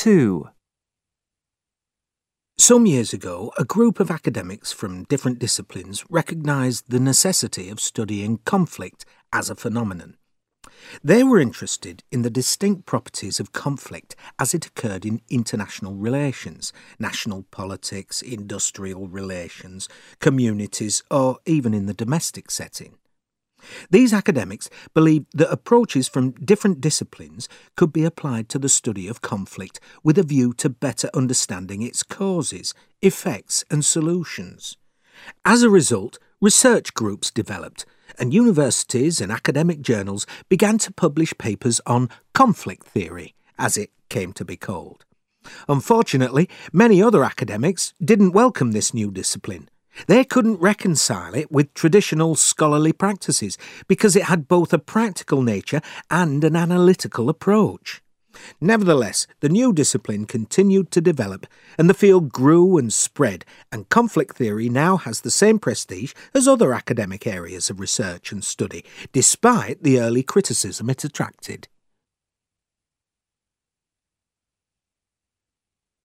2. Some years ago, a group of academics from different disciplines recognised the necessity of studying conflict as a phenomenon. They were interested in the distinct properties of conflict as it occurred in international relations, national politics, industrial relations, communities, or even in the domestic setting. These academics believed that approaches from different disciplines could be applied to the study of conflict with a view to better understanding its causes, effects, and solutions. As a result, research groups developed, and universities and academic journals began to publish papers on conflict theory, as it came to be called. Unfortunately, many other academics didn't welcome this new discipline. They couldn't reconcile it with traditional scholarly practices because it had both a practical nature and an analytical approach. Nevertheless, the new discipline continued to develop, and the field grew and spread, and conflict theory now has the same prestige as other academic areas of research and study, despite the early criticism it attracted.